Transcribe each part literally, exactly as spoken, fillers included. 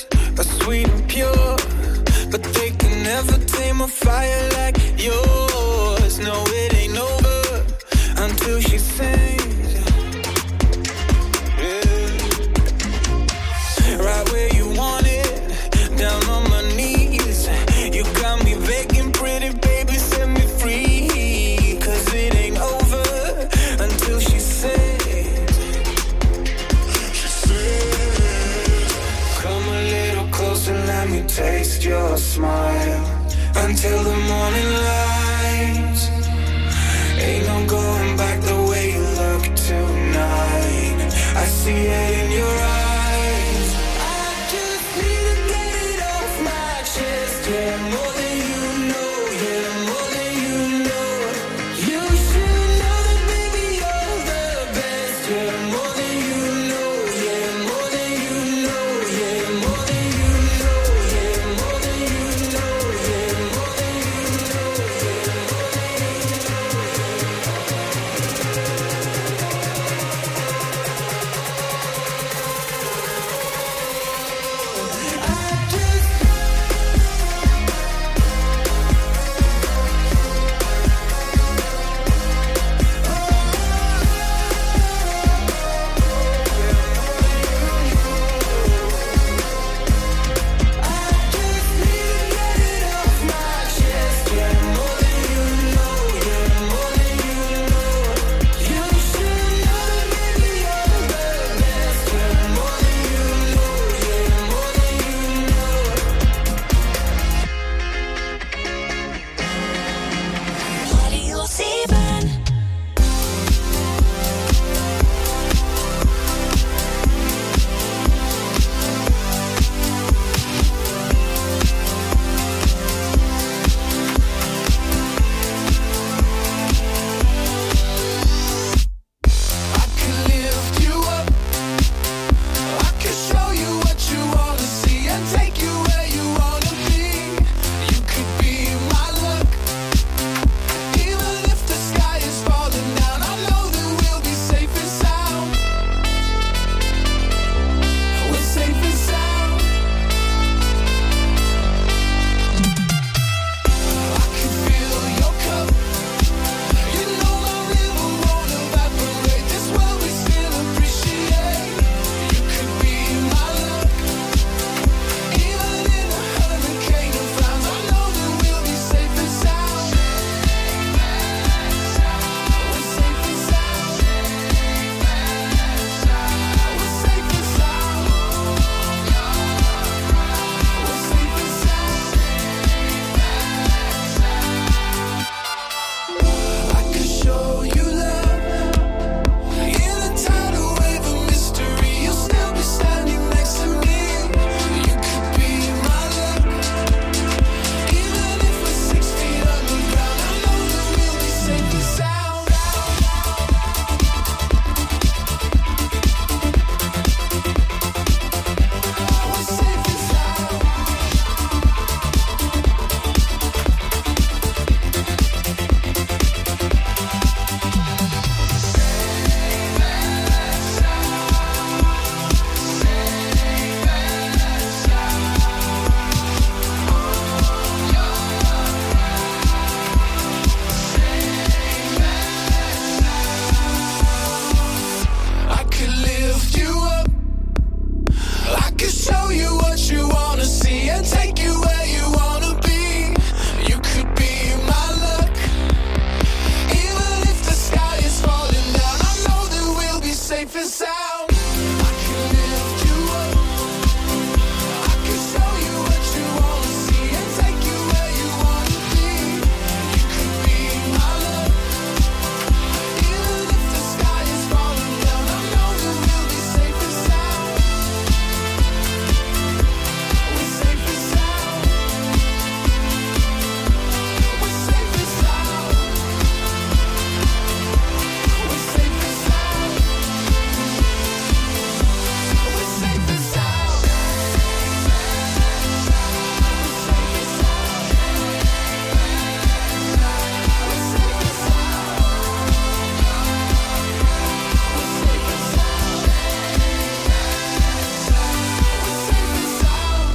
are sweet and pure, but they can never tame a fire like yours. No, it ain't over until she sings. Yeah. Right where you want it, down on my knees. You got me begging, pretty baby, set me free. Cause it ain't over until she sings. She sings. Come a little closer, let me taste your smile. Until the morning light. Ain't no going back the way you look tonight. I see it in your eyes. I just need to get it off my chest. Yeah, more than you know. Yeah, more than you know. You should know that baby you're the best. Yeah, more than you know. Yeah, more than you know. Yeah, more than you know. Yeah, more than you know. Yeah, more than you know. Yeah, more than you know.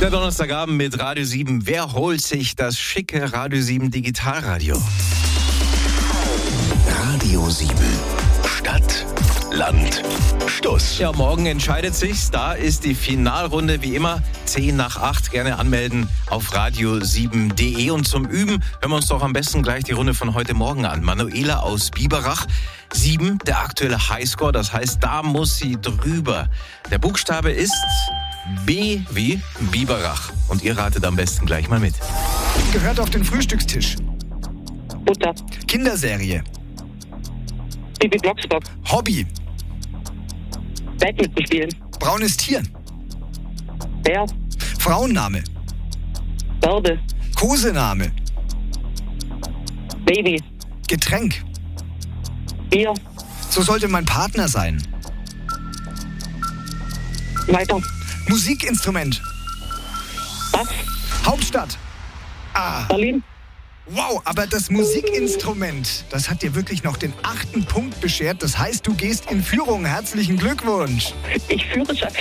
Der Donnerstagabend mit Radio sieben. Wer holt sich das schicke Radio sieben Digitalradio? Radio sieben. Stadt, Land, Stuss. Ja, morgen entscheidet sich's. Da ist die Finalrunde wie immer. zehn nach acht. Gerne anmelden auf radio sieben punkt de. Und zum Üben hören wir uns doch am besten gleich die Runde von heute Morgen an. Manuela aus Biberach. sieben, der aktuelle Highscore. Das heißt, da muss sie drüber. Der Buchstabe ist B wie Biberach. Und ihr ratet am besten gleich mal mit. Gehört auf den Frühstückstisch. Butter. Kinderserie. Bibi Blocksberg. Hobby. Badminton spielen. Braunes Tier. Bär. Frauenname. Bärde. Kosename. Baby. Getränk. Bier. So sollte mein Partner sein. Weiter. Musikinstrument. Bass. Hauptstadt. Ah. Berlin. Wow, aber das Musikinstrument, das hat dir wirklich noch den achten Punkt beschert. Das heißt, du gehst in Führung. Herzlichen Glückwunsch. Ich führe schon.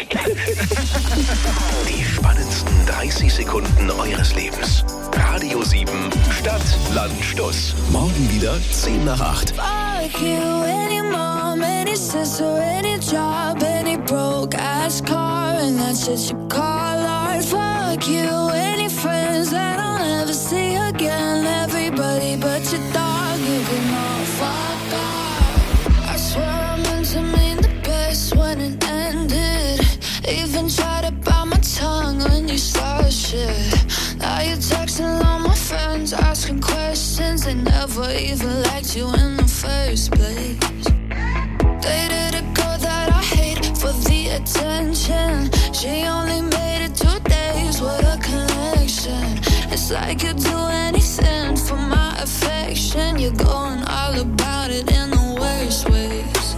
Die spannendsten dreißig Sekunden eures Lebens. Radio sieben. Stadt, Land, Stuss. Morgen wieder zehn nach acht. Fuck you, any mom, any sister, any job, any broke ass car, and that's what you call art. Fuck you, any friends that I'll never see again. Everybody but your dog, you can all fuck off. I swear I meant to mean the best when it ended. Even tried to bite my tongue when you started shit. Now you're texting all my friends, asking questions. They never even liked you in the first place. Dated a girl that I hate for the attention. She only made it two days with a connection. It's like you'd do anything for my affection. You're going all about it in the worst ways.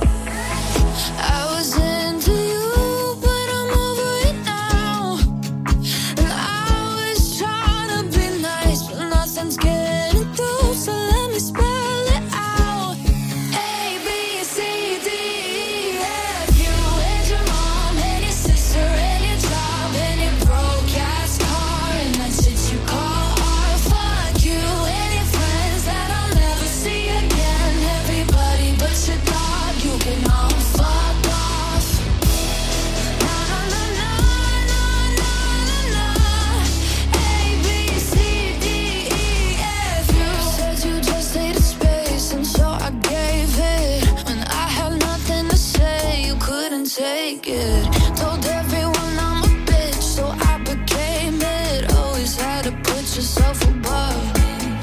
I was into you, but I'm over it now. And I was trying to be nice, but nothing's getting through. So let me spell it out. A, B, C, D, E, F. You and your mom and your sister and your job and your broke ass car, and that's it you call art. Fuck you and your friends that I'll never see again. Everybody but your dog, you can all fuck off. Na na na na na na na. A, B, C, D, E, F. You said you just needed space, and so I gave it. When I had nothing to say, you couldn't take it. Told everyone I'm a bitch, so I became it. Always had to put yourself above me.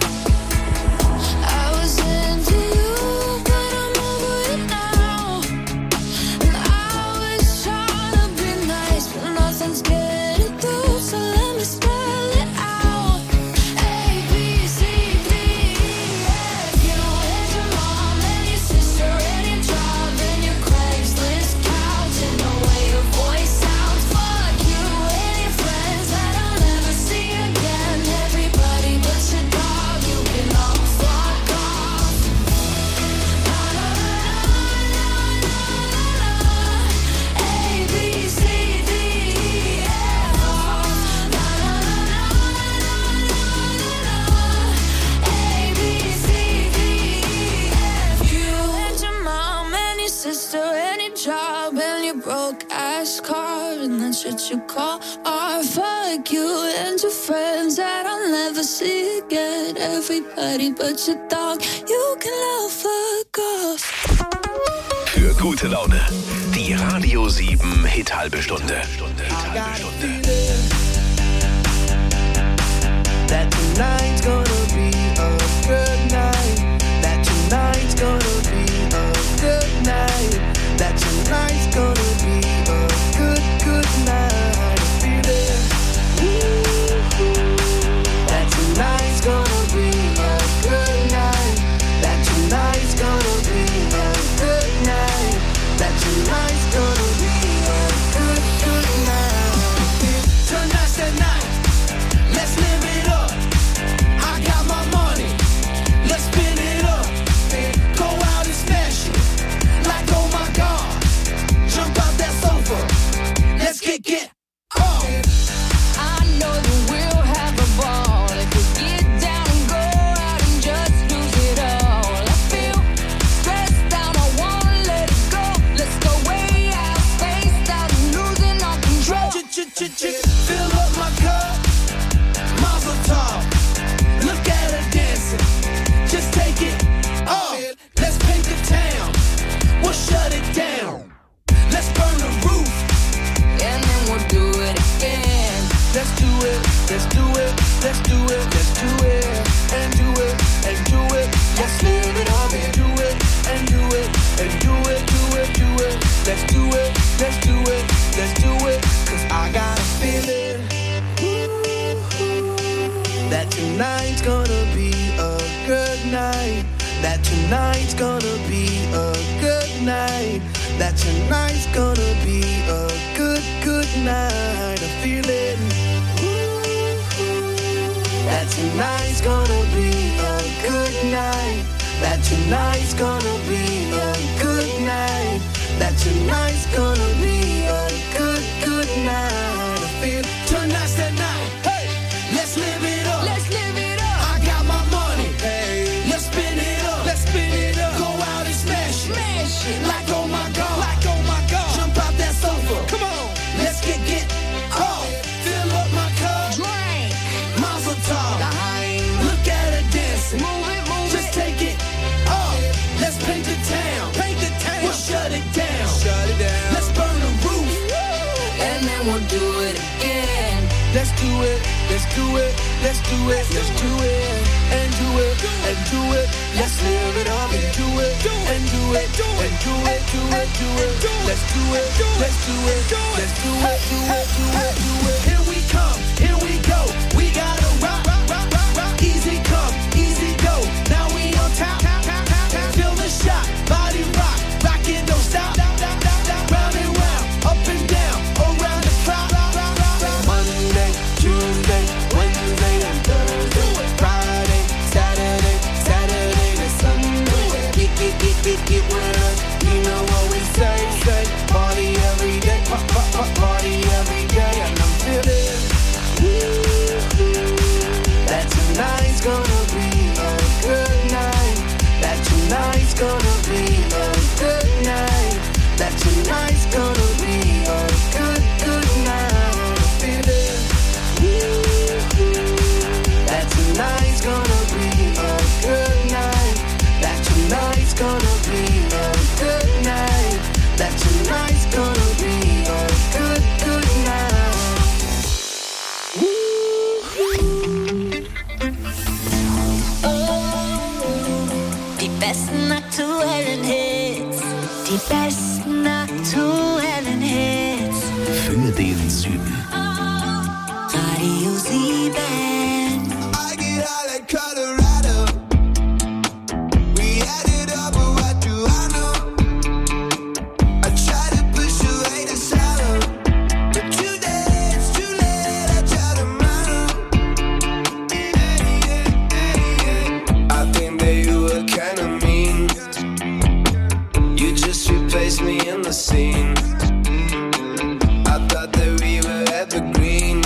I was into you, but I'm over it now. And I was trying to be nice, but nothing's getting through. So let me spell it out. A, B, C, D, E, F. You and your mom and your sister and your job and your Craigslist couch and the way your voice sounds. Fuck you and your friends that I'll never see again. Everybody but your dog, you can all fuck off. Na na na na na na na. A, B, C, D, E, F. Na na na na na na na. A, B, C, D, E, F. You and your mom and your sister and your job and your broke ass car, and that's what you call art. Fuck you and your friends that I'll never see again. Everybody but your dog, you can all fuck off. Für gute Laune. Die Radio sieben Hit halbe Stunde. Hit halbe Stunde. That tonight's gonna be a good night. That tonight's gonna be a good night. That tonight's gonna be a good, good night. Feel it. Ooh. That tonight's gonna be a good night. That tonight's gonna be a good night. That tonight's gonna be a good, good night. Feel let's do it, let's do it, let's do it, let's do it, and do it, and do it, let's live it up and do it, and do it, and do it, do it, do it, let's do it, let's do it, let's do it, cause I got a feeling that tonight's gonna be a good night, that tonight's gonna be a good night, that tonight's gonna be a good, good night. I feel it. That tonight's gonna be a good night, that tonight's gonna be a good night, that tonight's gonna be a good, good night. I feel tonight's the night. Hey, let's live it up. Let's live it up. I got my money. Hey, let's spin it up. Let's spin it up. Go out and smash it. Smash it. Like oh my god. Like oh my god. Jump out that sofa. Come on. Let's get get off. Fill up my cup. Drink. Mazel tov. Daheim. Look at her dancing. Move it, move Just it. take it off. Let's paint the town. Paint the town. We'll shut it down. Shut it down. Let's burn the roof. And then we'll do it again. Let's do it, let's do it, let's do it, let's do it, and do it, and do it, let's live it up and do it, and do it, and do it, do it, do it, let's do it, let's do it, let's do it, do it, do it, do it. Here we come, here we go, we gotta rock, rock, rock, rock, rock, easy come, easy go, now we on top, feel the shot, body rock, rockin' don't stop, round and round, up and down, around the clock. Monday, Tuesday, Wednesday, and Thursday, Friday, Saturday, Saturday to Sunday. Get, get, get, get, get with us. You know what we say, say. Party every day, pa- pa- pa- party every day, and I'm feeling that tonight's gonna be a good night. That tonight's gonna be a good night. That tonight's gonna be a good, good night. That tonight's gonna be a good night. That tonight's gonna be a good night. That tonight's gonna be a good, good night. Oh, die besten aktuellen Hits. Die besten aktuellen Hits. Für den Süden. Radio sieben. I get high like Colorado. We had it up, but what do I know? I try to push away the sorrow, but today it's too late. I try tomorrow. I think that you were kinda mean. You just replaced me in the scene. I thought that we were evergreen,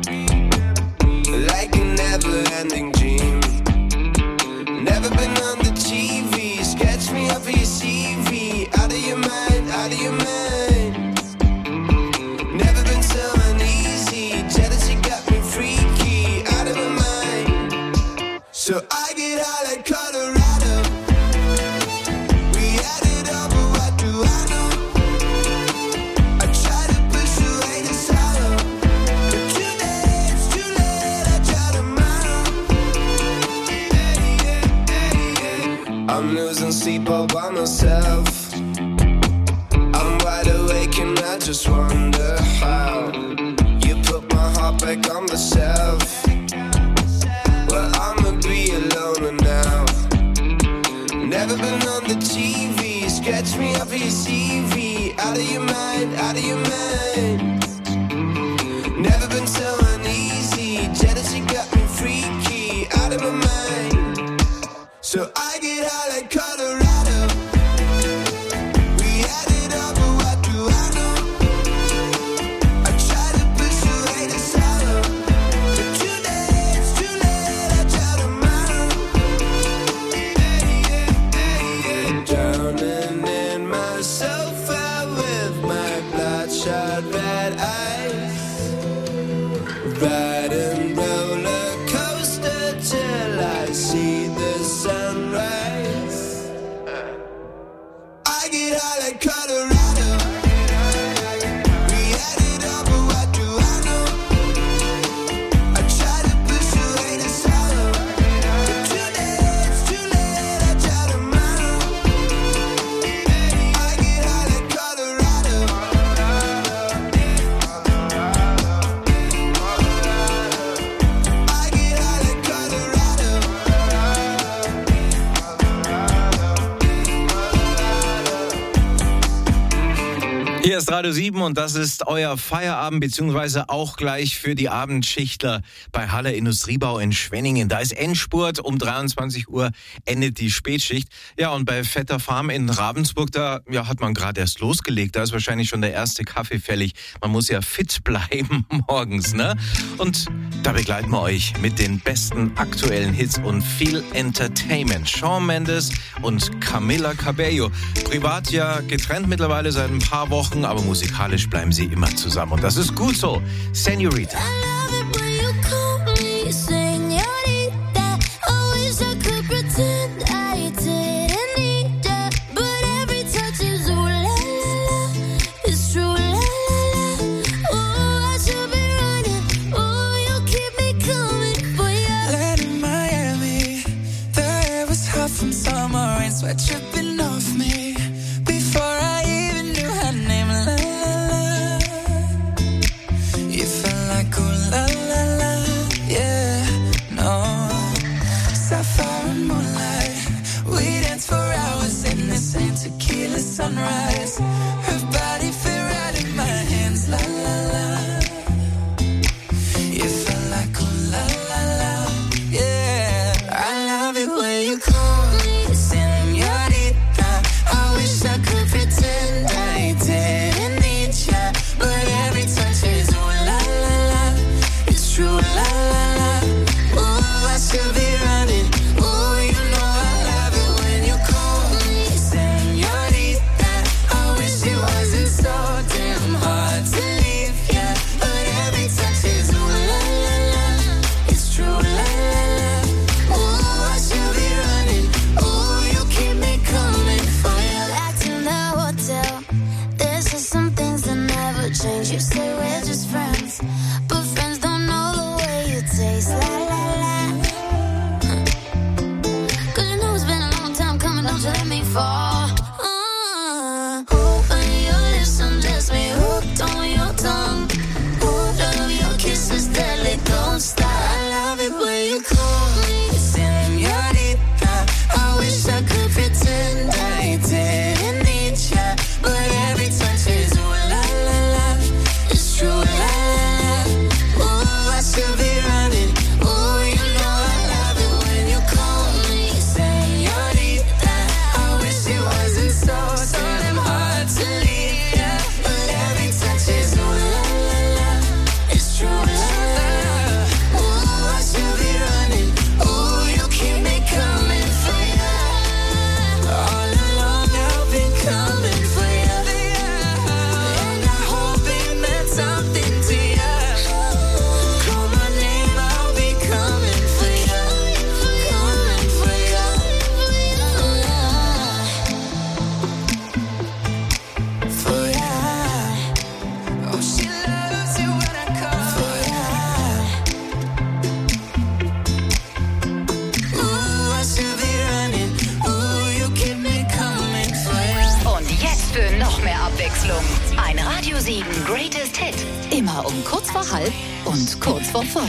like a never-ending dream. Never been on the T V. Sketch me up for your C V. Out of your mind, out of your mind. Never been so uneasy. Jealousy got me freaky. Out of my mind. So I get high like Colorado. We had it up, but what do I know? I try to push away the sorrow, but today it's too late. I try tomorrow. I'm losing sleep all by myself. I'm wide awake and I just wonder how you put my heart back on the shelf. Well, I'ma be alone now. Never been on the T V. Sketch me up for your C V. Out of your mind, out of your mind. Never been so uneasy. Jealousy got me freaky. Out of my mind. So I get high like Colorado. We had it up, but what do I know? I try to push away the sorrow, but today it's too late. I try tomorrow. Drowning in my sofa with my bloodshot red eyes, riding roller coaster till I see the sunrise. I get high like Colorado. We had it up, but what do I know? Hier ist Radio sieben und das ist euer Feierabend, beziehungsweise auch gleich für die Abendschichtler bei Haller Industriebau in Schwenningen. Da ist Endspurt, um dreiundzwanzig Uhr endet die Spätschicht. Ja, und bei Vetter Farm in Ravensburg, da ja, hat man gerade erst losgelegt. Da ist wahrscheinlich schon der erste Kaffee fällig. Man muss ja fit bleiben morgens, ne? Und da begleiten wir euch mit den besten aktuellen Hits und viel Entertainment. Shawn Mendes und Camila Cabello. Privat ja getrennt mittlerweile seit ein paar Wochen, aber musikalisch bleiben sie immer zusammen. Und das ist gut so. Senorita. Sweat dripping off me before I even knew her name. La la la, you felt like oh la la la, yeah, no. Sapphire and moonlight, we danced for hours in the same tequila sunrise. Her body fit right in my hands. La la la, you felt like oh la la la, yeah. I love it when you call me. I could pretend I didn't need ya, but every touch is ooh la la la, it's true la la la. Ooh, I should be running. Ooh, you know I love it when you call me señorita. I wish it wasn't so damn hard to leave ya, but every touch is ooh la la la, it's true la la la. Ooh, I should be running. Ooh, you keep me coming for ya. There's just some things that never change. You say we're just friends, but friends don't know the way you taste. La la la. Cause you know it's been a long time coming, don't you let me fall. Uh, open your lips and just me hooked on your tongue. Oh, love your kisses deadly, don't stop. I love it when you call me señorita. I wish I could pretend I didn't need ya, but every touch is ooh la la la, it's true la la la. Ooh, I should be running. Ooh, you know I love it when you call me señorita. I wish it wasn't so so damn hard to leave ya, but every touch is ooh la la la, it's true la la la. Ooh, I should be running. Ooh, you keep me coming for ya. All along I've been coming for ya, and I hope it meant something to ya. Call my name, I'll be coming for ya, coming for ya, for ya. Oh, she loves it when I call for ya. Ooh, I should be running. Ooh, you keep me coming for ya. Und jetzt für noch mehr Abwechslung. Ein Radio sieben Greatest Hit. Immer um kurz vor halb und kurz vor fünf.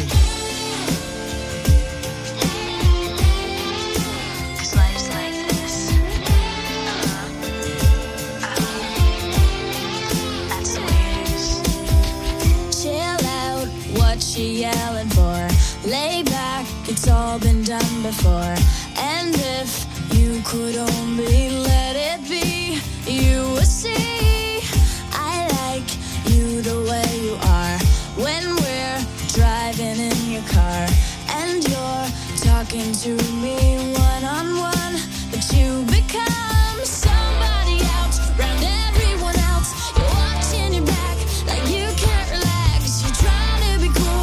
Chill out, what she yelling for? Lay back, it's all been done before. And if you could only let it be, you would see I like you the way you are. When we're driving in your car and you're talking to me